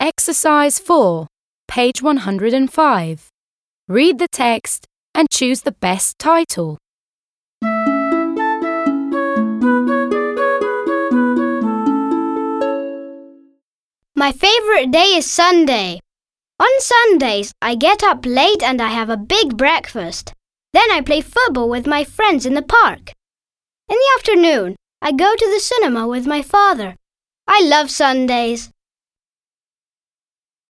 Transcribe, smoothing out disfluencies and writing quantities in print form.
Exercise 4, page 105. Read the text and choose the best title. My favorite day is Sunday. On Sundays, I get up late and I have a big breakfast. Then I play football with my friends in the park. In the afternoon, I go to the cinema with my father. I love Sundays.